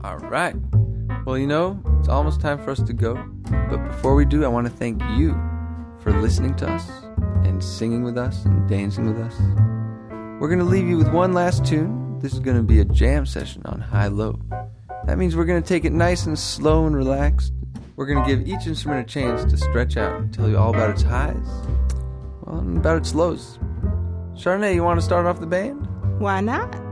All right. Well, it's almost time for us to go. But before we do, I want to thank you for listening to us and singing with us and dancing with us. We're going to leave you with one last tune. This is going to be a jam session on high-low. That means we're going to take it nice and slow and relaxed. We're going to give each instrument a chance to stretch out and tell you all about its highs, and about its lows. Charnay, you want to start off the band? Why not?